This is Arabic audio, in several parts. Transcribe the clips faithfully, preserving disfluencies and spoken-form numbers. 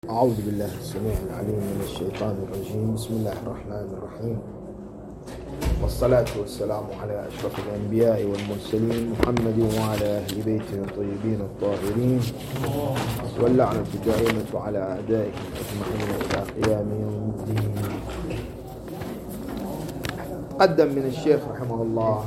أعوذ بالله السميع العليم من الشيطان الرجيم. بسم الله الرحمن الرحيم، والصلاة والسلام على أشرف الأنبياء والمرسلين محمد وعلى أهل بيته الطيبين الطاهرين، واللعنة الدائمة على أعدائهم أجمعين إلى قيام يوم الدين. قدم من الشيخ رحمه الله،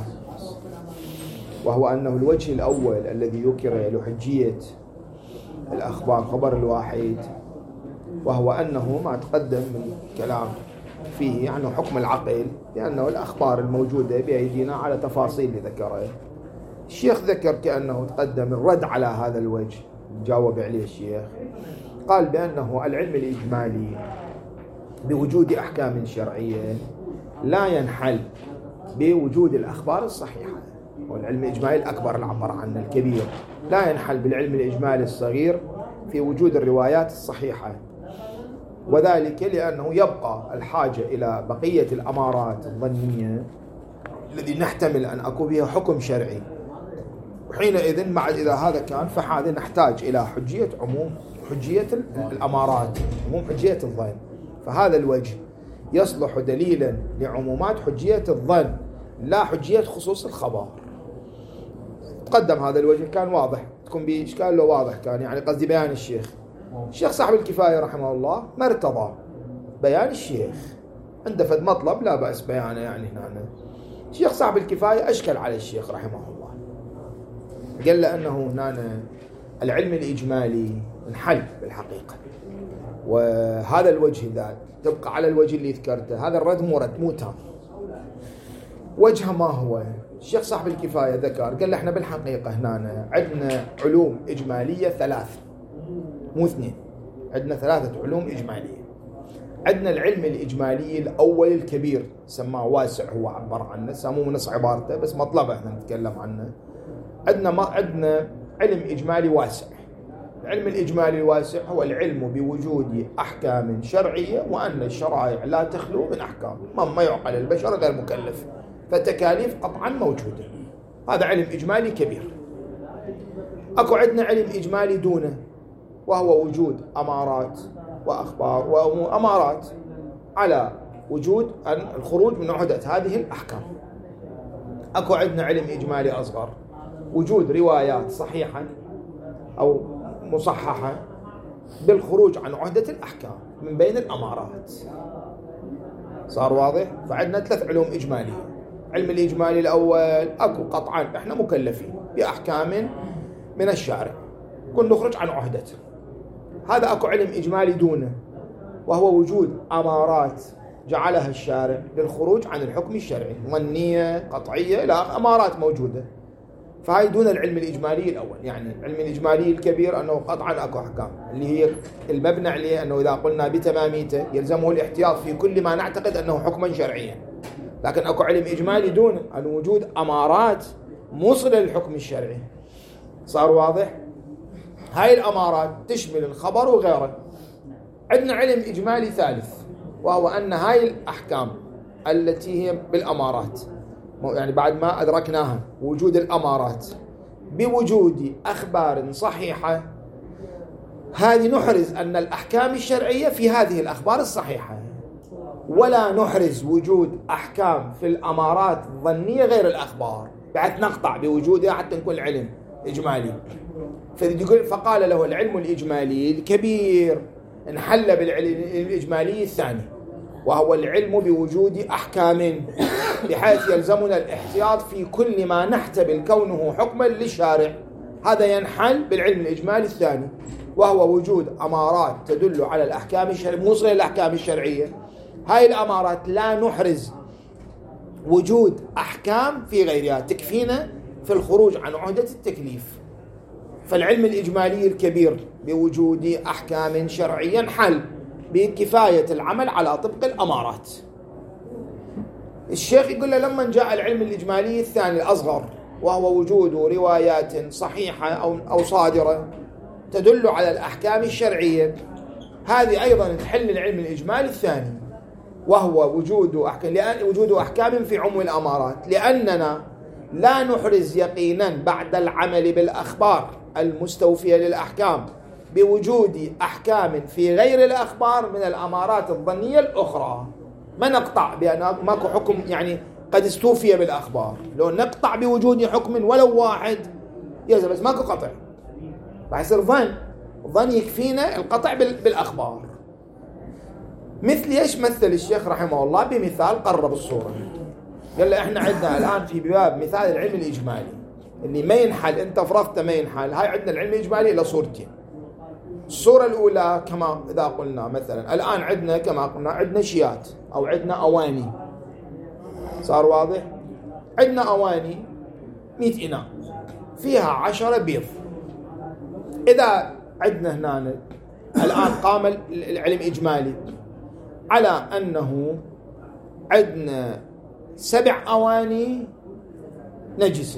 وهو أنه الوجه الأول الذي ذكر لحجية الأخبار خبر الواحد، وهو أنه ما تقدم من كلام فيه يعني حكم العقل، لأنه الأخبار الموجودة بأيدينا على تفاصيل ذكرها الشيخ. ذكر كأنه تقدم الرد على هذا الوجه، جاوب عليه الشيخ، قال بأنه العلم الإجمالي بوجود أحكام شرعية لا ينحل بوجود الأخبار الصحيحة، والعلم الإجمالي الأكبر العبر عنه الكبير لا ينحل بالعلم الإجمالي الصغير في وجود الروايات الصحيحة، وذلك لأنه يبقى الحاجة إلى بقية الأمارات الظنية الذي نحتمل أن أكون بها حكم شرعي، وحينئذ مع إذا هذا كان فهذا نحتاج إلى حجية عموم حجية الأمارات، عموم حجية الظن. فهذا الوجه يصلح دليلا لعمومات حجية الظن لا حجية خصوص الخبر. تقدم هذا الوجه كان واضح، تكون بإشكال لو واضح كان، يعني قصدي بيان الشيخ. الشيخ صاحب الكفاية رحمه الله ما ارتضى بيان الشيخ، عنده فد مطلب لا بأس بيانه. يعني هنا الشيخ صاحب الكفاية أشكل على الشيخ رحمه الله، قال له أنه هنا العلم الإجمالي انحل بالحقيقة، وهذا الوجه ذات تبقى على الوجه اللي ذكرته. هذا الرد مو رد مو تام. وجهه ما هو؟ الشيخ صاحب الكفاية ذكر قال له احنا بالحقيقة هنا عندنا علوم إجمالية ثلاث مو اثنين، عندنا ثلاثة علوم إجمالية. عندنا العلم الإجمالي الأول الكبير سماه واسع، هو عبر عنه سموه نص عبارته بس مطلبه احنا نتكلم عنه. عندنا ما عندنا علم إجمالي واسع. العلم الإجمالي الواسع هو العلم بوجود أحكام شرعية، وأن الشرائع لا تخلو من أحكام ما يعقل البشر غير مكلف، فتكاليف قطعا موجودة. هذا علم إجمالي كبير. أكو عندنا علم إجمالي دونه، وهو وجود أمارات وأخبار وأمارات على وجود الخروج من عهدة هذه الأحكام. أكو عندنا علم إجمالي أصغر، وجود روايات صحيحة أو مصححة بالخروج عن عهدة الأحكام من بين الأمارات. صار واضح؟ فعندنا ثلاث علوم إجمالية. علم الإجمالي الأول أكو قطعا إحنا مكلفين بأحكام من الشارع كن نخرج عن عهدته، هذا أكو علم إجمالي دونه، وهو وجود أمارات جعلها الشارع للخروج عن الحكم الشرعي، ظنية قطعية إلى أمارات موجودة، فهي دون العلم الإجمالي الأول. يعني العلم الإجمالي الكبير أنه قطعا أكو أحكام اللي هي المبنى عليه أنه إذا قلنا بتماميته يلزمه الاحتياط في كل ما نعتقد أنه حكما شرعيا. لكن أكو علم إجمالي دون أن وجود أمارات موصلة للحكم الشرعي. صار واضح؟ هاي الأمارات تشمل الخبر وغيره. عندنا علم إجمالي ثالث، وهو أن هاي الأحكام التي هي بالأمارات، يعني بعد ما أدركناها وجود الأمارات بوجود أخبار صحيحة، هذه نحرز أن الأحكام الشرعية في هذه الأخبار الصحيحة، ولا نحرز وجود أحكام في الأمارات الظنية غير الأخبار، بعد نقطع بوجودها حتى نكون العلم إجمالي. فقال له العلم الإجمالي الكبير انحل بالعلم الإجمالي الثاني، وهو العلم بوجود أحكام بحيث يلزمنا الاحتياط في كل ما نحتمل كونه حكما للشارع. هذا ينحل بالعلم الإجمالي الثاني، وهو وجود أمارات تدل على الأحكام الشرعية موصلة للأحكام الشرعية. هاي الأمارات لا نحرز وجود أحكام في غيرها تكفينا في الخروج عن عهدة التكليف. فالعلم الإجمالي الكبير بوجود أحكام شرعية انحل بكفاية العمل على طبق الأمارات. الشيخ يقول له لما جاء العلم الإجمالي الثاني الأصغر، وهو وجود روايات صحيحة أو أو صادرة تدل على الأحكام الشرعية، هذه أيضا تحل العلم الإجمالي الثاني، وهو وجود أحكام لأن وجود أحكام في عموم الأمارات، لأننا لا نحرز يقينا بعد العمل بالأخبار المستوفية للأحكام بوجود أحكام في غير الأخبار من الأمارات الظنية الأخرى. ما نقطع بأن ماكو حكم يعني قد استوفي بالأخبار، لو نقطع بوجود حكم ولو واحد يلزم، بس ماكو قطع، راح يصير ظن، ظن يكفينا القطع بالأخبار. مثل ايش مثل الشيخ رحمه الله بمثال قرب الصورة. قال له احنا عندنا الآن في باب مثال العلم الإجمالي اللي ما ينحل، انت فرضت ما ينحل. هاي عندنا العلم الإجمالي إلى صورتين. الصورة الأولى كما إذا قلنا مثلا الآن عندنا كما قلنا عندنا شيات أو عندنا أواني، صار واضح؟ عندنا أواني مئة إناء فيها عشرة بيض. إذا عندنا هنا الآن قام العلم إجمالي على أنه عندنا سبع أواني نجسة،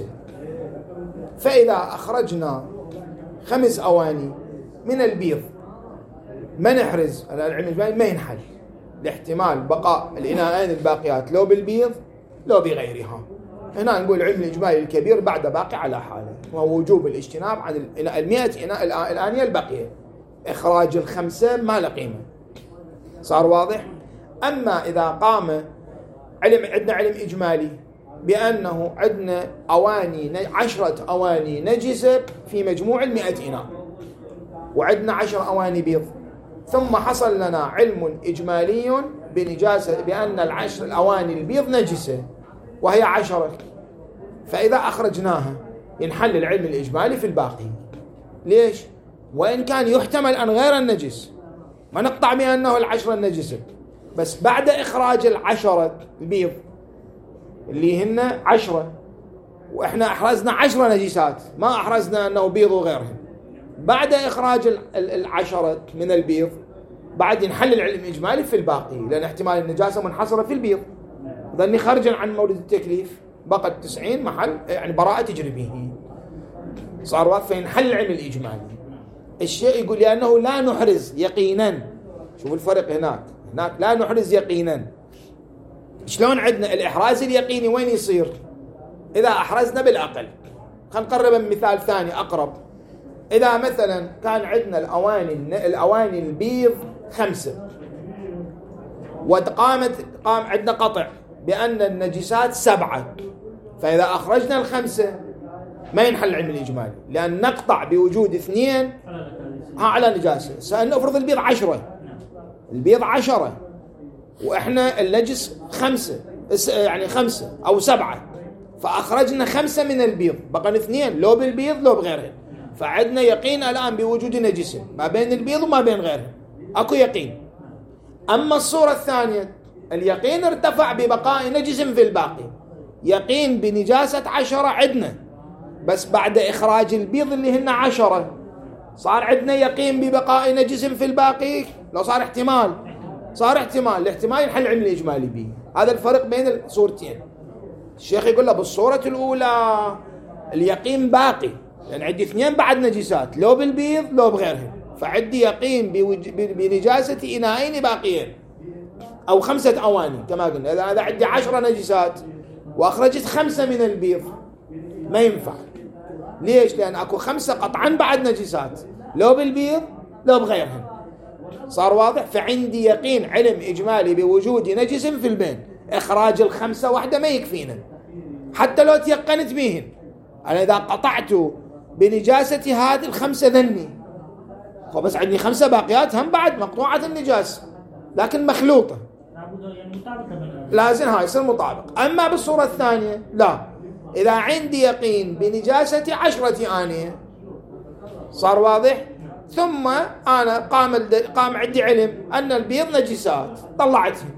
فإذا أخرجنا خمس أواني من البيض ما نحرز، العلم الإجمالي ما ينحل لاحتمال بقاء الإناءين الباقيات لو بالبيض لو بغيرها. هنا نقول العلم الإجمالي الكبير بعد باقي على حاله، وهو وجوب الاجتناب عن المئة إناء الآنية الباقية، إخراج الخمسة ما له قيمة. صار واضح؟ أما إذا قام علم عندنا علم إجمالي بأنه عندنا أواني عشرة أواني نجسة في مجموع المئة إناء، وعندنا عشر أواني بيض، ثم حصل لنا علم إجمالي بنجاسة بأن العشر الأواني البيض نجسة وهي عشرة، فإذا أخرجناها ينحل العلم الإجمالي في الباقي. ليش؟ وإن كان يحتمل أن غير النجس، ما نقطع بأنه العشرة النجسة، بس بعد إخراج العشرة البيض اللي هن عشرة، وإحنا أحرزنا عشرة نجسات، ما أحرزنا أنه بيض وغيرهم، بعد إخراج العشرة من البيض بعد ينحل العلم الإجمالي في الباقي، لأن احتمال النجاسة منحصرة في البيض، ظني خارجا عن مورد التكليف، بقت تسعين محل يعني براءة تجري به، صار واضح، فينحل العلم الإجمالي. الشيء يقول لأنه لا نحرز يقينا. شوف الفرق هناك، هناك لا نحرز يقينا. شلون عندنا الإحراز اليقيني وين يصير؟ إذا أحرزنا بالأقل. خلينا نقرب من مثال ثاني أقرب. إذا مثلا كان عندنا الأواني الأواني البيض خمسة، وقامت قام عندنا قطع بأن النجسات سبعة، فإذا أخرجنا الخمسة ما ينحل العلم الإجمالي، لأن نقطع بوجود اثنين على نجاسة. سنفرض البيض عشرة، البيض عشرة وإحنا النجس خمسة، يعني خمسة أو سبعة، فأخرجنا خمسة من البيض، بقى اثنين لو بالبيض لو بغيرهم، فعندنا يقين الآن بوجود نجسة ما بين البيض وما بين غيرهم، أكو يقين. أما الصورة الثانية اليقين ارتفع ببقاء نجس في الباقي، يقين بنجاسة عشرة عندنا، بس بعد إخراج البيض اللي هن عشرة صار عندنا يقين ببقاء نجس في الباقي. لو صار احتمال صار احتمال الاحتمال ينحل العلم الإجمالي به. هذا الفرق بين الصورتين. الشيخ يقول له بالصورة الأولى اليقين باقي، لأن عندي اثنين بعد نجسات لو بالبيض لو بغيرهم، فعندي يقين بنجاسة إناءين باقيين أو خمسة أواني كما قلنا. إذا عندي عشرة نجسات وأخرجت خمسة من البيض ما ينفع. ليش؟ لأن أكو خمسة قطعا بعد نجسات لو بالبيض لو بغيرهم. صار واضح؟ فعندي يقين علم إجمالي بوجود نجس في البين، إخراج الخمسة واحدة ما يكفينا حتى لو تيقنت بهن. أنا إذا قطعت بنجاسة هذه الخمسة ذني، فبس عندي خمسة باقيات هم بعد مقطوعة النجاسة لكن مخلوطة، لازم هاي يصير مطابق. أما بالصورة الثانية لا، إذا عندي يقين بنجاسة عشرة آنية، صار واضح، ثم أنا قام قام عندي علم أن البيض نجسات طلعتهم،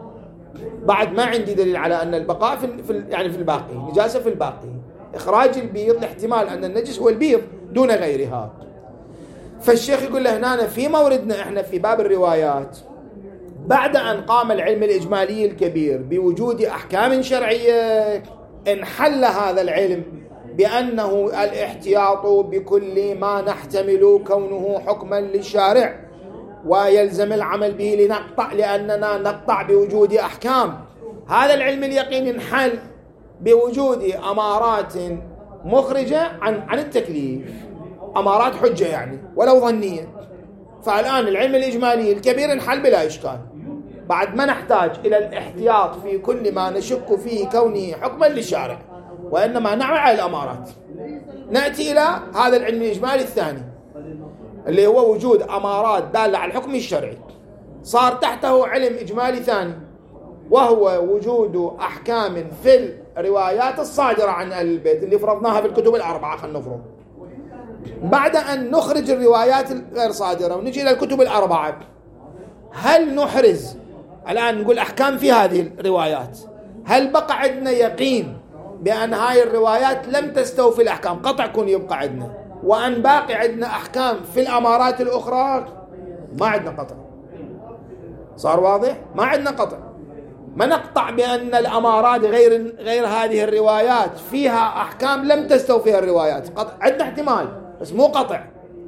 بعد ما عندي دليل على أن البقاء في يعني في الباقي نجاسة في الباقي، إخراج البيض لاحتمال أن النجس هو البيض دون غيرها. فالشيخ يقول له هنا في موردنا إحنا في باب الروايات، بعد أن قام العلم الإجمالي الكبير بوجود أحكام شرعية، انحل هذا العلم بأنه الاحتياط بكل ما نحتمل كونه حكما للشارع ويلزم العمل به لنقطع، لأننا نقطع بوجود أحكام. هذا العلم اليقين انحل بوجود أمارات مخرجة عن عن التكليف. أمارات حجة يعني ولو ظنية. فالآن العلم الإجمالي الكبير انحل بلا إشكال، بعد ما نحتاج إلى الاحتياط في كل ما نشك فيه كونه حكما للشارع، وإنما نعمل على الأمارات. نأتي إلى هذا العلم الإجمالي الثاني اللي هو وجود أمارات دالة على الحكم الشرعي. صار تحته علم إجمالي ثاني وهو وجود أحكام في الروايات الصادرة عن أهل البيت اللي فرضناها في الكتب الأربعة. خلينا نفرض بعد أن نخرج الروايات الغير صادرة ونجي إلى الكتب الأربعة، هل نحرز الآن نقول أحكام في هذه الروايات؟ هل بقى عندنا يقين بأن هاي الروايات لم تستوفي الأحكام؟ قطع كون يبقى عندنا، وأن باقي عندنا أحكام في الأمارات الأخرى ما عندنا قطع. صار واضح؟ ما عندنا قطع، ما نقطع بأن الأمارات غير غير هذه الروايات فيها أحكام لم تستوفيها الروايات. قطع عندنا احتمال بس مو قطع.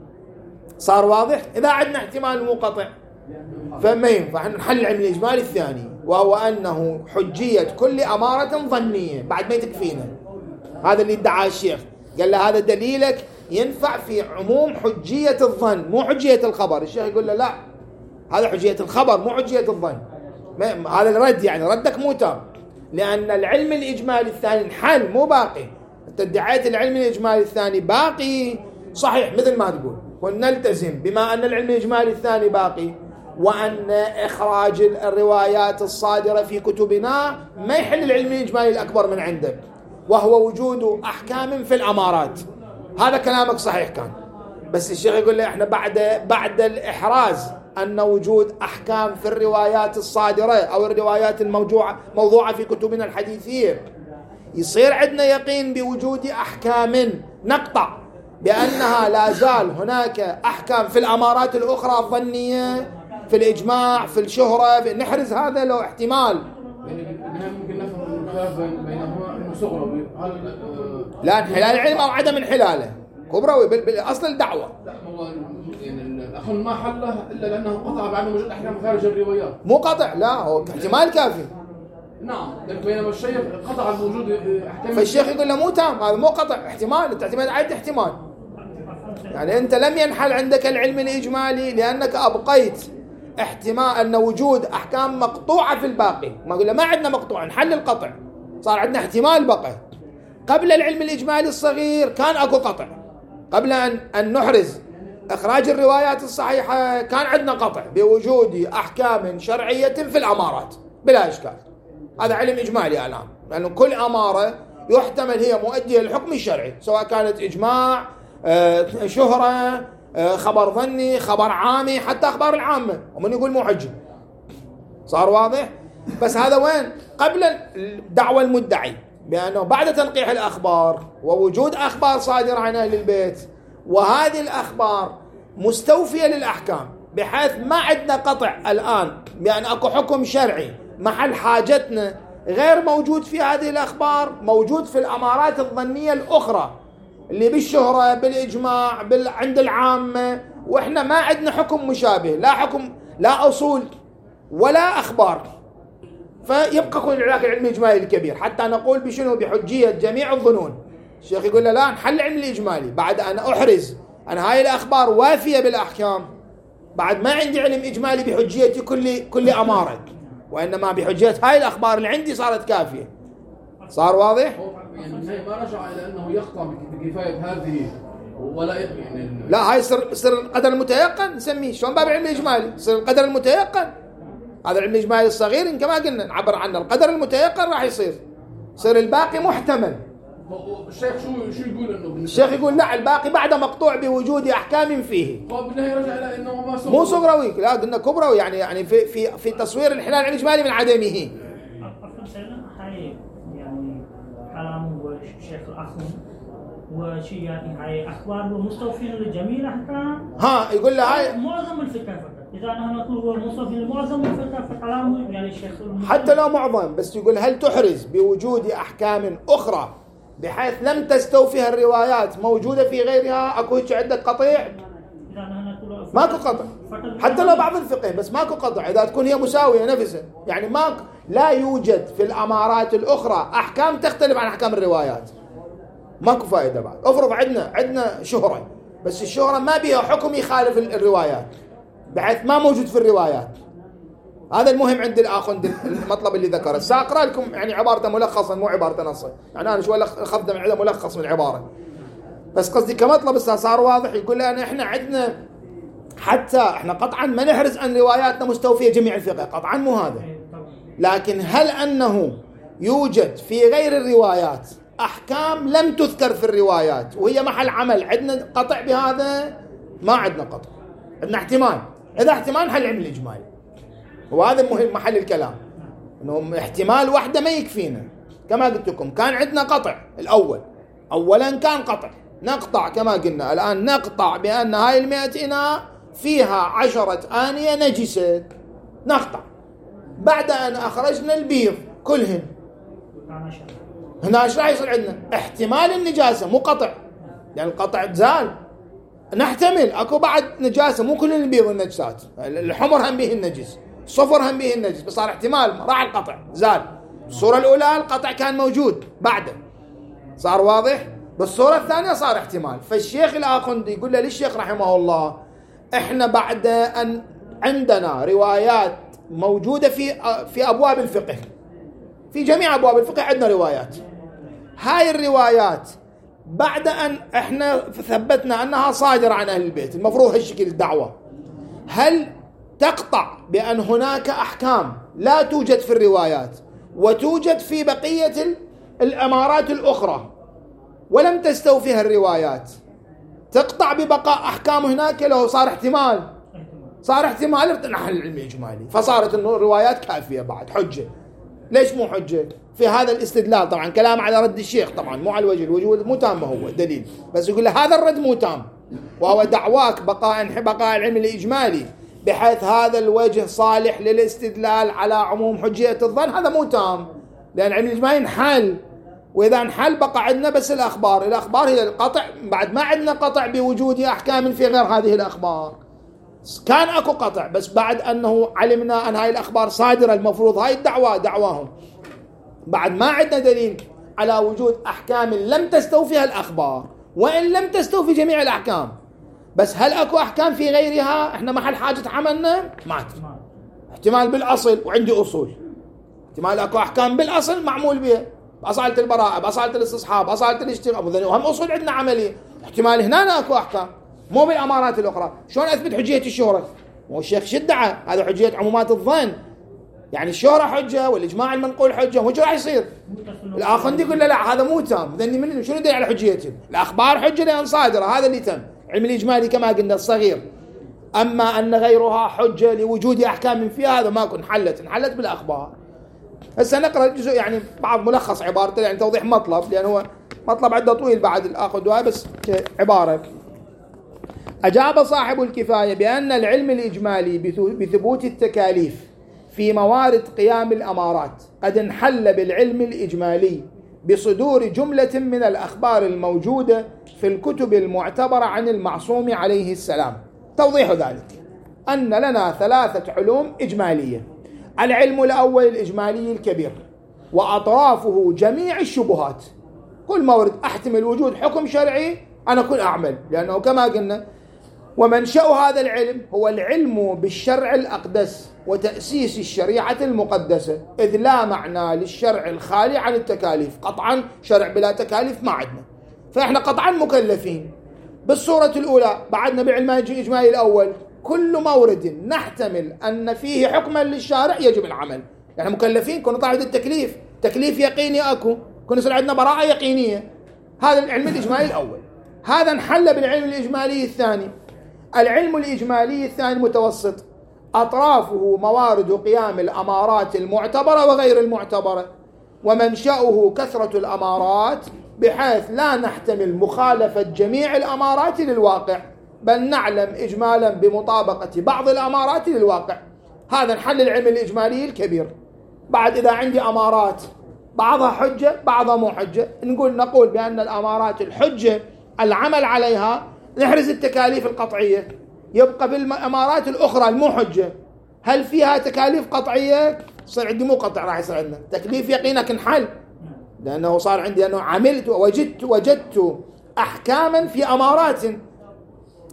صار واضح؟ إذا عندنا احتمال مو قطع فما ينفع نحل العلم الإجمالي الثاني، وهو أنه حجية كل أمارة ظنية بعد ما تكفينا. هذا اللي ادعاه الشيخ، قال له هذا دليلك ينفع في عموم حجية الظن مو حجية الخبر. الشيخ يقول له لا، هذا حجية الخبر مو حجية الظن. هذا الرد يعني ردك مو تام، لأن العلم الإجمالي الثاني انحل مو باقي. انت ادعيت العلم الإجمالي الثاني باقي صحيح مثل ما تقول، ونلتزم بما أن العلم الإجمالي الثاني باقي، وأن إخراج الروايات الصادرة في كتبنا ما يحل العلم الإجمالي الأكبر من عندك، وهو وجود أحكام في الأمارات. هذا كلامك صحيح كان، بس الشيخ يقول له إحنا بعد بعد الإحراز أن وجود أحكام في الروايات الصادرة أو الروايات الموضوعة موضوعة في كتبنا الحديثية، يصير عندنا يقين بوجود أحكام نقطع بأنها لا زال هناك أحكام في الأمارات الأخرى الظنية، في الإجماع، في الشهرة. نحرز هذا لو احتمال. ممكن نفهم الخلاف بينهما انه صغروي، هل لا انحلال العلم او عدم انحلاله كبروي بالاصل الدعوه. لا هو يعني الاخ ما حله الا لانه قطع بعد وجود احكام خارج الروايات. مو قطع، لا هو احتمال كافي. نعم، لكن بينما الشيخ قطع بوجود احكام. فالشيخ يقول له مو تام، هذا مو قطع، احتمال. انت اعتمد على احتمال، يعني انت لم ينحل عندك العلم الاجمالي لانك ابقيت احتمال أن وجود أحكام مقطوعة في الباقي. ما قلنا ما عندنا مقطوع، نحل القطع، صار عندنا احتمال بقى. قبل العلم الإجمالي الصغير كان أكو قطع، قبل أن, أن نحرز إخراج الروايات الصحيحة كان عندنا قطع بوجود أحكام شرعية في الأمارات بلا إشكال. هذا علم إجمالي الآن، لأن كل أمارة يحتمل هي مؤدية للحكم الشرعي، سواء كانت إجماع، شهرة، خبر ظني، خبر عامي، حتى أخبار العامة، ومن يقول مو حجة. صار واضح؟ بس هذا وين؟ قبل الدعوة المدعي بأنه بعد تنقيح الأخبار ووجود أخبار صادرة عن أهل البيت، وهذه الأخبار مستوفية للأحكام، بحيث ما عندنا قطع الآن بأن أكو حكم شرعي محل حاجتنا غير موجود في هذه الأخبار، موجود في الأمارات الظنية الأخرى اللي بالشهرة، بالإجماع، بال... عند العامة، وإحنا ما عندنا حكم مشابه، لا حكم، لا أصول ولا أخبار. فيبقى كل العلاقة العلمي الإجمالي الكبير حتى نقول بشنو؟ بحجية جميع الظنون. الشيخ يقول له لا، نحل العلم الإجمالي بعد أن أحرز أن هاي الأخبار وافية بالأحكام، بعد ما عندي علم إجمالي بحجية كل كل أمارة، وإنما بحجية هاي الأخبار اللي عندي صارت كافية. صار واضح؟ يعني ما رجع إلى أنه يخطأ بكفاية هذه ولا يعني لا، هاي يصير يصير القدر المتيقن نسميه. شلون باب العلم الإجمالي؟ يصير القدر المتيقن. هذا العلم الإجمالي الصغير إن كما قلنا نعبر عنه القدر المتيقن، راح يصير يصير الباقي محتمل. الشيخ شو شو يقول إنه الشيخ يقول لا، الباقي بعد مقطوع بوجود أحكام فيه. هو بالنهاية يرجع إلى إنه ما صغروي. مو صغروي، لا قلنا كبروي، يعني يعني في في في تصوير الانحلال الإجمالي من عدمه. هاي يعني كلام الشيخ الأخون وشيء يعني هاي أخبار مستوفين لجميع الأحكام. ها يقول له هاي معظم الفقه فقط. إذا نحن نقول مستوفين لمعظم الفقه فكلامه يعني الشيخ حتى لو معظم، بس يقول هل تحرز بوجود أحكام أخرى بحيث لم تستوفيها الروايات موجودة في غيرها؟ أكو هيك عندك قطيع؟ ماكو قطع حتى لو بعض الفقه، بس ماكو قطع إذا تكون هي مساوية نفسها. يعني ما لا يوجد في الأمارات الأخرى أحكام تختلف عن أحكام الروايات، ماكو فائدة. بعد افرض عندنا عندنا شهرة بس الشهرة ما بها حكم يخالف الروايات بحيث ما موجود في الروايات. هذا المهم عند الآخوند المطلب اللي ذكره. سأقرأ لكم يعني عبارة ملخصا مو عبارة نصا، يعني أنا شوي أخذت من عدة ملخص من العبارة، بس قصدي كمطلب صار واضح. يقول لأن إحنا عندنا حتى إحنا قطعا ما نحرز أن رواياتنا مستوفية جميع الفقه، قطعا مو هذا، لكن هل أنه يوجد في غير الروايات أحكام لم تذكر في الروايات وهي محل عمل عندنا قطع بهذا؟ ما عندنا قطع، عندنا احتمال. إذا احتمال حل العلم الإجمالي، وهذا مهم محل الكلام، إنه احتمال واحدة ما يكفينا. كما قلت لكم كان عندنا قطع الأول، أولا كان قطع نقطع كما قلنا. الآن نقطع بأن هاي المئة إناء فيها عشرة آنية نجسة، نقطع بعد أن أخرجنا البيض كلهن. هنا ايش راح يصير عندنا؟ احتمال النجاسة مو قطع، يعني القطع زال، نحتمل اكو بعد نجاسة، مو كل البيض النجسات، الحمر هم به النجس، الصفر هم به النجس، بس صار احتمال راح القطع زال. الصورة الأولى القطع كان موجود بعده صار واضح، بالصورة الثانية صار احتمال. فالشيخ الآخوندي يقول له للشيخ رحمه الله احنا بعد أن عندنا روايات موجودة في في أبواب الفقه، في جميع أبواب الفقه عندنا روايات، هاي الروايات بعد أن احنا ثبتنا أنها صادرة عن أهل البيت، المفروض هالشكل الدعوة، هل تقطع بأن هناك أحكام لا توجد في الروايات وتوجد في بقية الأمارات الأخرى ولم تستوفيها الروايات، تقطع ببقاء أحكام هناك؟ لو صار احتمال، صار احتمال نحل العلم الإجمالي، فصارت الروايات كافية بعد حجة. ليش مو حجة؟ في هذا الاستدلال طبعا كلام على رد الشيخ، طبعا مو على الوجه، الوجه مو تام هو دليل، بس يقول له هذا الرد مو تام، وهو دعواك بقاء بقاء العلم الإجمالي بحيث هذا الوجه صالح للاستدلال على عموم حجية الظن، هذا مو تام، لأن العلم الإجمالي انحل، وإذا انحل بقى عندنا بس الأخبار. الأخبار هي القطع، بعد ما عندنا قطع بوجود أحكام في غير هذه الأخبار. كان أكو قطع بس بعد أنه علمنا أن هاي الأخبار صادرة، المفروض هاي الدعوة دعواهم، بعد ما عندنا دليل على وجود أحكام لم تستوفيها الأخبار وإن لم تستوفي جميع الأحكام، بس هل أكو أحكام في غيرها إحنا محل حاجة عملنا؟ ما احتمال بالأصل، وعندي أصول، احتمال أكو أحكام بالأصل معمول بها، بأصالة البراءة، بأصالة الاستصحاب، بأصالة الاشتراك، وهم أصول عندنا عملية، احتمال هنا أكو أحكام مو بالأمارات الأخرى. شلون أثبت حجية الشهرة؟ والشيخ شدعة هذا حجية عمومات الظن، يعني الشهرة حجة والإجماع المنقول حجة، وش راح يصير؟ الآخوندي يقول له لا هذا مو تام، ذني من شنو دليل على حجيته؟ الأخبار حجة لأن صادرة، هذا اللي تم. علم الإجمالي كما قلنا الصغير، أما أن غيرها حجة لوجود أحكام فيها هذا ما كن حلت، انحلت بالأخبار. هسه نقرأ الجزء يعني بعض ملخص عبارته، يعني توضيح مطلب، لأن هو مطلب عده طويل بعد الآخوندي، بس عبارة. أجاب صاحب الكفاية بأن العلم الإجمالي بثبوت التكاليف في موارد قيام الأمارات قد انحل بالعلم الإجمالي بصدور جملة من الأخبار الموجودة في الكتب المعتبرة عن المعصوم عليه السلام. توضيح ذلك أن لنا ثلاثة علوم إجمالية: العلم الأول الإجمالي الكبير وأطرافه جميع الشبهات، كل مورد أحتمل وجود حكم شرعي أنا كل أعمل، لأنه كما قلنا ومنشأ هذا العلم هو العلم بالشرع الأقدس وتأسيس الشريعة المقدسة، إذ لا معنى للشرع الخالي عن التكاليف. قطعا شرع بلا تكاليف ما عندنا، فإحنا قطعا مكلفين. بالصورة الأولى بعدنا بعلم الإجمالي الأول كل مورد نحتمل أن فيه حكما للشارع يجب العمل، يعني مكلفين، كنا طالب التكليف، تكليف يقيني أكو، كنا يصير عندنا براءة يقينية. هذا العلم الإجمالي الأول، هذا انحل بالعلم الإجمالي الثاني. العلم الإجمالي الثاني المتوسط أطرافه موارد قيام الأمارات المعتبرة وغير المعتبرة، ومنشأه كثرة الأمارات بحيث لا نحتمل مخالفة جميع الأمارات للواقع، بل نعلم إجمالا بمطابقة بعض الأمارات للواقع. هذا نحل العلم الإجمالي الكبير. بعد إذا عندي أمارات بعضها حجة بعضها مو حجة، نقول نقول بأن الأمارات الحجة العمل عليها نحرز التكاليف القطعية، يبقى بالأمارات الأخرى المو حجة هل فيها تكاليف قطعية؟ صار عندي مو قطع، راح يصير عندنا تكليف يقينك انحل، لأنه صار عندي أنه عملت ووجدت وجدت أحكاما في أمارات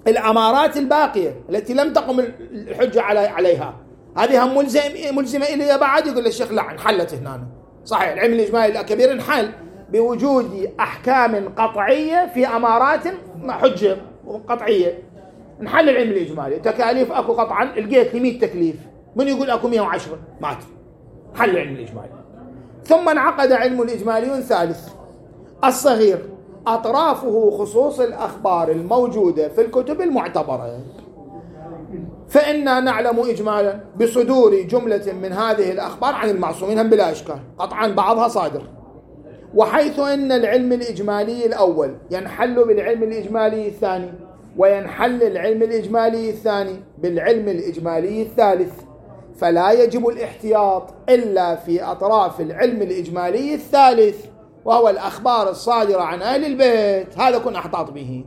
الأمارات الباقية التي لم تقم الحجة عليها هذه هم ملزم ملزمة إليها بعد. يقول الشيخ لا انحلت هنا. صحيح العلم الإجمالي الكبير انحل بوجود أحكام قطعية في أمارات حجة قطعية. انحل العلم الإجمالي. تكاليف أكو قطعا لقيت لي مئة تكليف، من يقول أكو مئة وعشرة مات. حل العلم الإجمالي. ثم انعقد علم الإجمالي ثالث الصغير، أطرافه خصوص الأخبار الموجودة في الكتب المعتبرة. فإنا نعلم إجمالا بصدور جملة من هذه الأخبار عن المعصومين هم بلا إشكال، قطعا بعضها صادر. وحيث أن العلم الإجمالي الأول ينحل بالعلم الإجمالي الثاني، وينحل العلم الإجمالي الثاني بالعلم الإجمالي الثالث، فلا يجب الاحتياط إلا في أطراف العلم الإجمالي الثالث، وهو الأخبار الصادرة عن أهل البيت. هذا كن أحتاط به.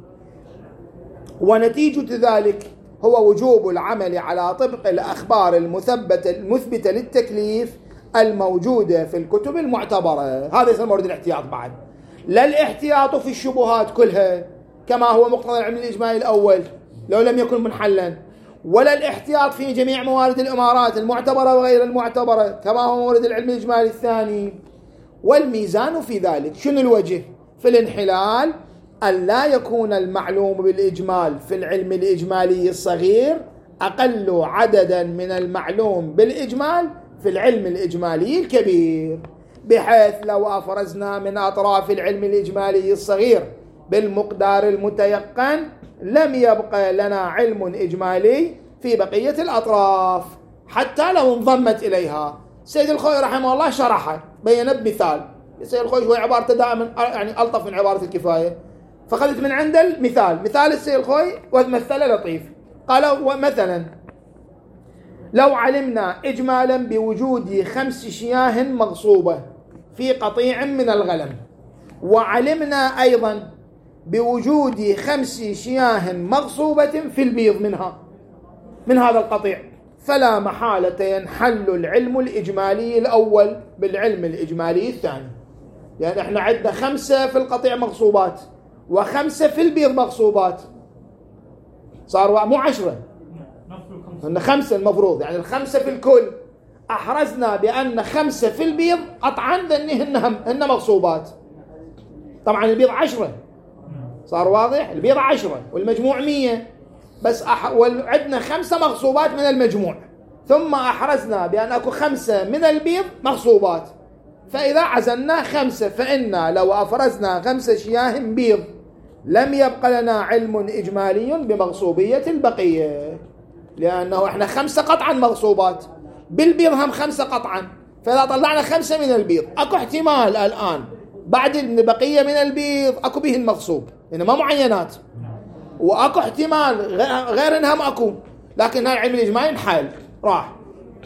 ونتيجة ذلك هو وجوب العمل على طبق الأخبار المثبتة المثبتة للتكليف الموجودة في الكتب المعتبرة. هذا يسمى مورد الاحتياط بعد، لا الاحتياط في الشبهات كلها كما هو مقتضى العلم الإجمالي الأول لو لم يكن منحلا، ولا الاحتياط في جميع موارد الإمارات المعتبرة وغير المعتبرة كما هو مورد العلم الإجمالي الثاني. والميزان في ذلك شنو الوجه في الانحلال؟ أن لا يكون المعلوم بالإجمال في العلم الإجمالي الصغير أقل عددا من المعلوم بالإجمال في العلم الإجمالي الكبير، بحيث لو أفرزنا من أطراف العلم الإجمالي الصغير بالمقدار المتيقن لم يبقى لنا علم إجمالي في بقية الأطراف حتى لو انضمت إليها. سيد الخوي رحمه الله شرحه بينه بمثال. سيد الخوي هو عبارته دائما يعني ألطف من عبارة الكفاية، فخذت من عنده المثال. مثال السيد الخوي ومثله لطيف. قال مثلا لو علمنا إجمالا بوجود خمس شياه مغصوبة في قطيع من الغنم، وعلمنا أيضا بوجود خمس شياه مغصوبة في البيض منها من هذا القطيع، فلا محالة ينحل العلم الإجمالي الأول بالعلم الإجمالي الثاني. يعني احنا عندنا خمسة في القطيع مغصوبات وخمسة في البيض مغصوبات، صار مو عشرة، هن خمسة المفروض، يعني الخمسة في الكل. أحرزنا بأن خمسة في البيض قطعا ذنهن هن مغصوبات. طبعا البيض عشرة، صار واضح؟ البيض عشرة والمجموع مية، بس أح... وعندنا خمسة مغصوبات من المجموع، ثم أحرزنا بأن أكو خمسة من البيض مغصوبات. فإذا عزلنا خمسة فإنا لو أفرزنا خمسة شياه بيض لم يبقى لنا علم إجمالي بمغصوبية البقية، لأنه إحنا خمسة قطعا مغصوبات، بالبيض هم خمسة قطعا. فإذا طلعنا خمسة من البيض أكو احتمال الآن بعد البقية من البيض أكو به المغصوب، إنما معينات، وأكو احتمال غير إنهم أكو، لكن هذا العلم الإجمالي انحل راح.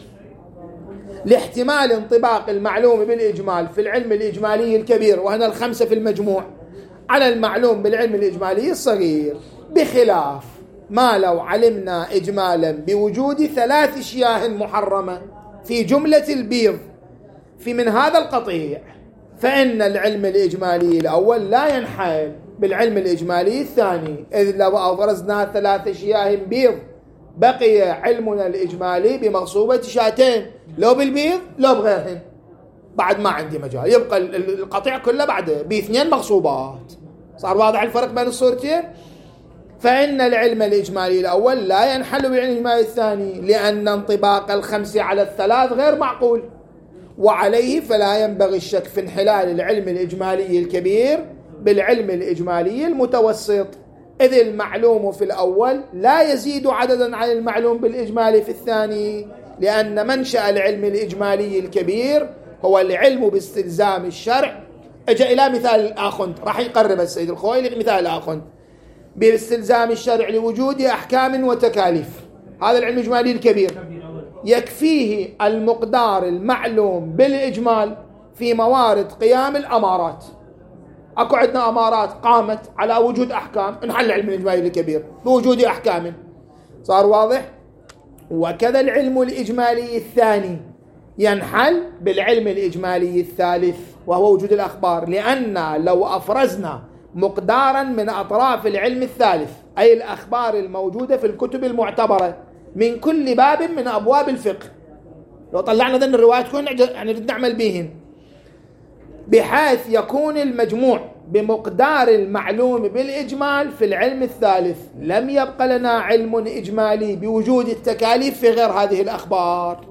لاحتمال انطباق المعلوم بالإجمال في العلم الإجمالي الكبير، وهنا الخمسة في المجموع، على المعلوم بالعلم الإجمالي الصغير، بخلاف ما لو علمنا إجمالا بوجود ثلاث شياه محرمة في جملة البيض في من هذا القطيع، فإن العلم الإجمالي الأول لا ينحل بالعلم الإجمالي الثاني، إذ لو أفرزنا ثلاث شياه بيض بقي علمنا الإجمالي بمغصوبة شاتين، لو بالبيض لو بغيرهن، بعد ما عندي مجال، يبقى القطيع كله بعده باثنين مغصوبات. صار واضح الفرق بين الصورتين؟ فإن العلم الإجمالي الأول لا ينحل بالعلم الإجمالي الثاني، لأن انطباق الخمسة على الثلاث غير معقول، وعليه فلا ينبغي الشك في انحلال العلم الإجمالي الكبير بالعلم الإجمالي المتوسط، إذ المعلوم في الأول لا يزيد عددا عن المعلوم بالإجمالي في الثاني، لأن منشأ العلم الإجمالي الكبير هو العلم باستلزام الشرع. أجا إلى مثال الآخر راح يقرب السيد الخوي مثال الآخر باستلزام الشرع لوجود أحكام وتكاليف. هذا العلم الإجمالي الكبير يكفيه المقدار المعلوم بالإجمال في موارد قيام الأمارات. أكو عندنا أمارات قامت على وجود أحكام، انحل العلم الإجمالي الكبير بوجود أحكام. صار واضح؟ وكذا العلم الإجمالي الثاني ينحل بالعلم الإجمالي الثالث، وهو وجود الأخبار، لأن لو أفرزنا مقدارا من أطراف العلم الثالث، أي الأخبار الموجودة في الكتب المعتبرة من كل باب من أبواب الفقه. لو طلعنا ذن الروايات كلها يعني نعمل بهن، بحيث يكون المجموع بمقدار المعلوم بالإجمال في العلم الثالث. لم يبق لنا علم إجمالي بوجود التكاليف في غير هذه الأخبار،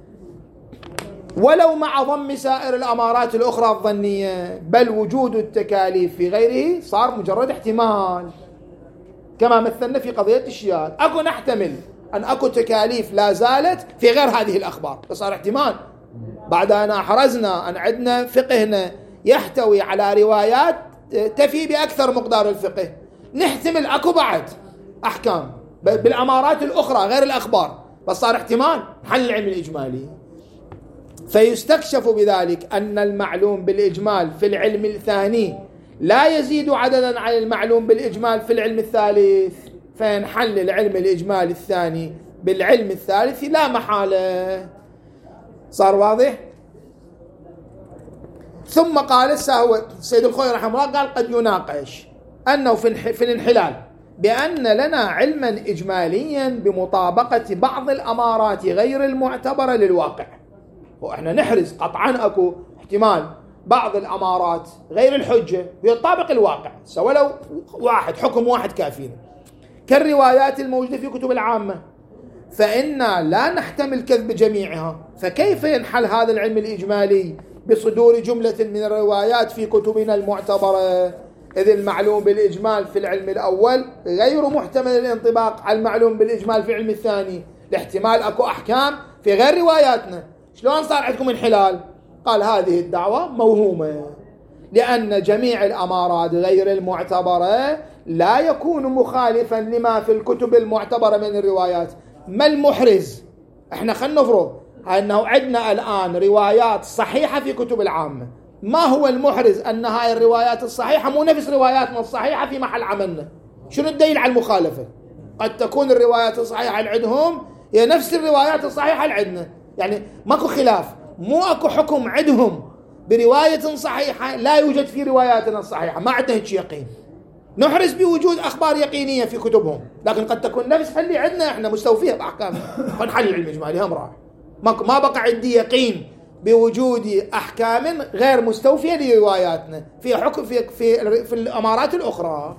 ولو مع ضم سائر الأمارات الأخرى الظنية، بل وجود التكاليف في غيره صار مجرد احتمال، كما مثلنا في قضية الشياد. أكو نحتمل أن أكو تكاليف لا زالت في غير هذه الأخبار، فصار احتمال. بعد أن أحرزنا أن عندنا فقهنا يحتوي على روايات تفي بأكثر مقدار الفقه، نحتمل أكو بعد أحكام بالأمارات الأخرى غير الأخبار، بس صار احتمال حل العلم الإجمالي. فيستكشف بذلك أن المعلوم بالإجمال في العلم الثاني لا يزيد عددا عن المعلوم بالإجمال في العلم الثالث، فينحل العلم الإجمالي الثاني بالعلم الثالث لا محالة. صار واضح؟ ثم قال السهو السيد الخوي رحمه الله قال قد يناقش أنه في الانحلال بأن لنا علما إجماليا بمطابقة بعض الأمارات غير المعتبرة للواقع. وإحنا نحرز قطعا أكو احتمال بعض الأمارات غير الحجة يطابق الواقع، سواء لو واحد حكم واحد كافينا، كالروايات الموجودة في كتب العامة، فإنا لا نحتمل كذب جميعها. فكيف ينحل هذا العلم الإجمالي بصدور جملة من الروايات في كتبنا المعتبرة، إذ المعلوم بالإجمال في العلم الأول غير محتمل الانطباق على المعلوم بالإجمال في العلم الثاني، لاحتمال أكو أحكام في غير رواياتنا. شلون صار عندكم انحلال؟ قال هذه الدعوة موهومة، لأن جميع الأمارات غير المعتبرة لا يكون مخالفا لما في الكتب المعتبرة من الروايات. ما المحرز؟ احنا خلنا نفرض أنه عندنا الآن روايات صحيحة في كتب العامة، ما هو المحرز أن هاي الروايات الصحيحة مو نفس رواياتنا الصحيحة في محل عملنا؟ شنو الدليل على المخالفة؟ قد تكون الروايات الصحيحة اللي عندهم هي نفس الروايات الصحيحة اللي عندنا، يعني ماكو خلاف، مو اكو حكم عندهم برواية صحيحة لا يوجد في رواياتنا الصحيحة، ما عندنا هيك يقين. نحرز بوجود أخبار يقينية في كتبهم، لكن قد تكون نفس اللي عندنا احنا مستوفية بأحكامها، فنحل العلم الإجمالي هم راح. ما بقى عندي يقين بوجود أحكام غير مستوفية لرواياتنا في حكم في في في الأمارات الأخرى،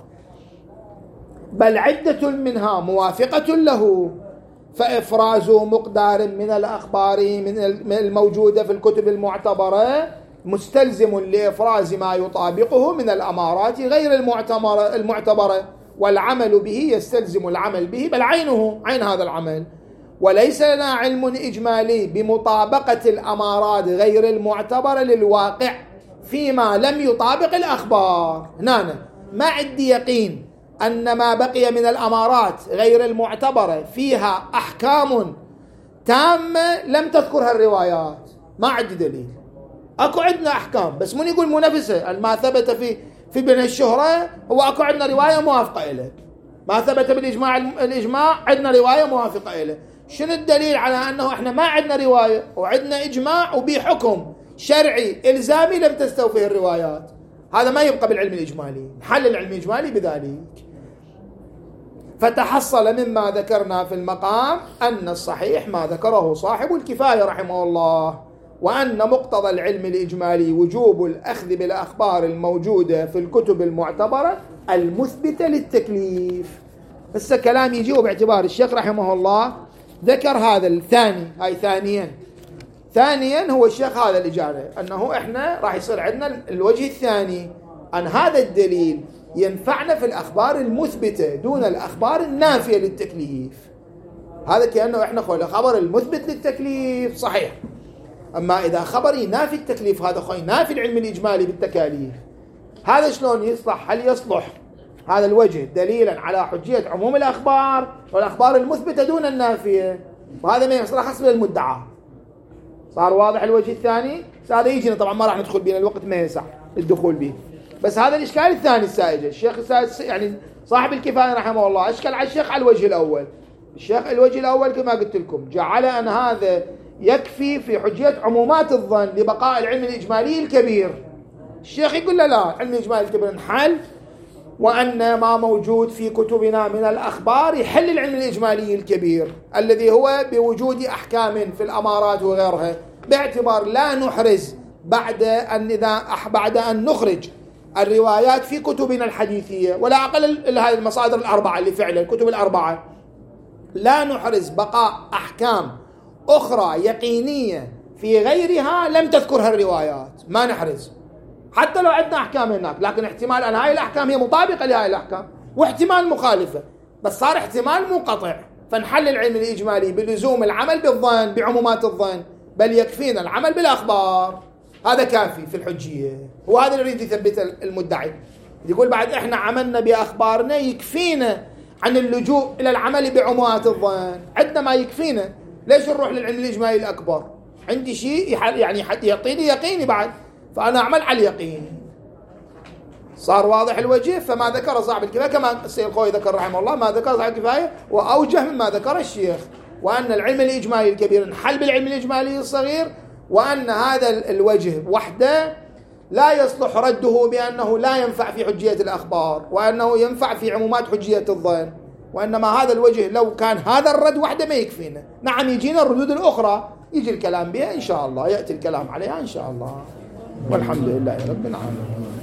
بل عدة منها موافقة له، فإفراز مقدار من الأخبار من الموجودة في الكتب المعتبرة مستلزم لإفراز ما يطابقه من الأمارات غير المعتبرة المعتبرة والعمل به يستلزم العمل به، بل عينه عين هذا العمل. وليس لنا علم إجمالي بمطابقة الأمارات غير المعتبرة للواقع فيما لم يطابق الأخبار. هنا ما عندي يقين أن ما بقي من الأمارات غير المعتبرة فيها أحكام تامة لم تذكرها الروايات، ما عندي دليل. أكو عندنا أحكام بس من يقول منافسة، ما ثبت في في بين الشهرة هو أكو عندنا رواية موافقة إليه، ما ثبت بالإجماع الإجماع عندنا رواية موافقة إليه. شنو الدليل على أنه إحنا ما عندنا رواية وعندنا إجماع وبحكم شرعي إلزامي لم تستوفيه الروايات؟ هذا ما يبقى بالعلم الإجمالي، حل العلم الإجمالي بذلك. فتحصل مما ذكرنا في المقام أن الصحيح ما ذكره صاحب الكفاية رحمه الله، وأن مقتضى العلم الإجمالي وجوب الأخذ بالأخبار الموجودة في الكتب المعتبرة المثبتة للتكليف. بس كلام يجيه باعتبار الشيخ رحمه الله ذكر هذا الثاني، هاي ثانيا ثانيا هو الشيخ هذا الإجابة أنه إحنا راح يصير عندنا الوجه الثاني أن هذا الدليل ينفعنا في الأخبار المثبتة دون الأخبار النافية للتكليف. هذا كأنه إحنا خوي الخبر المثبت للتكليف صحيح، أما إذا خبر ينافي التكليف هذا خوي نافي العلم الإجمالي بالتكاليف. هذا شلون يصلح؟ هل يصلح هذا الوجه دليلا على حجية عموم الأخبار والأخبار المثبتة دون النافية؟ وهذا ما يصلح حسب المدعى. صار واضح الوجه الثاني؟ هذا يجينا طبعا ما راح ندخل بين الوقت ما يسع الدخول به، بس هذا الإشكال الثاني السائج. الشيخ يعني صاحب الكفاية رحمه الله أشكل على الشيخ على الوجه الأول. الشيخ الوجه الأول كما قلت لكم جعل أن هذا يكفي في حجية عمومات الظن لبقاء العلم الإجمالي الكبير. الشيخ يقول لا لا، العلم الإجمالي الكبير انحل وأن ما موجود في كتبنا من الأخبار يحل العلم الإجمالي الكبير الذي هو بوجود أحكام في الأمارات وغيرها، باعتبار لا نحرز بعد أن إذا بعد أن نخرج الروايات في كتبنا الحديثية، ولا أقل هذه المصادر الأربعة اللي فعلا الكتب الأربعة، لا نحرز بقاء أحكام أخرى يقينية في غيرها لم تذكرها الروايات، ما نحرز حتى لو عندنا أحكام هناك، لكن احتمال أن هاي الأحكام هي مطابقة لهاي الأحكام واحتمال مخالفة، بس صار احتمال منقطع، فنحل العلم الإجمالي بلزوم العمل بالظن بعمومات الظن، بل يكفينا العمل بالأخبار، هذا كافي في الحجية. وهذا اللي يريد يثبت المدعي، يقول بعد إحنا عملنا بأخبارنا يكفينا عن اللجوء إلى العمل بعمومات الظن، عندنا ما يكفينا، ليش نروح للعلم الإجمالي الأكبر؟ عندي شيء يعني يعطيني يقيني بعد، فأنا أعمل على اليقين. صار واضح الوجه؟ فما ذكر صاحب الكفاية كما السيد الخوي ذكر رحمه الله، ما ذكر صاحب الكفاية وأوجه مما ذكر الشيخ، وأن العلم الإجمالي الكبير انحل بالعلم الإجمالي الصغير، وأن هذا الوجه وحده لا يصلح رده بأنه لا ينفع في حجية الأخبار، وأنه ينفع في عمومات حجية الظن، وإنما هذا الوجه لو كان هذا الرد وحده ما يكفينا. نعم يجينا الردود الأخرى يجي الكلام بها إن شاء الله، يأتي الكلام عليها إن شاء الله، والحمد لله رب العالمين.